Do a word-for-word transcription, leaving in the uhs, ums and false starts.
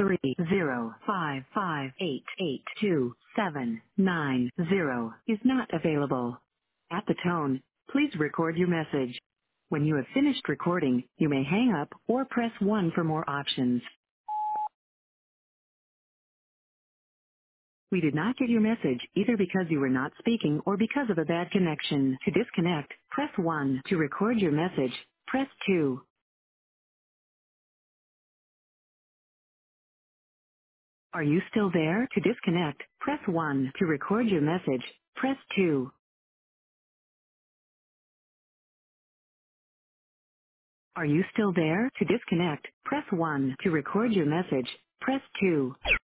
three zero five five eight eight two seven nine zero is not available. At the tone, please record your message. When you have finished recording, you may hang up or press one for more options. We did not get your message either because you were not speaking or because of a bad connection. To disconnect, press one. To record your message, press two. Are you still there? To disconnect, press one. To record your message, press two. Are you still there? To disconnect, press one. To record your message, press two.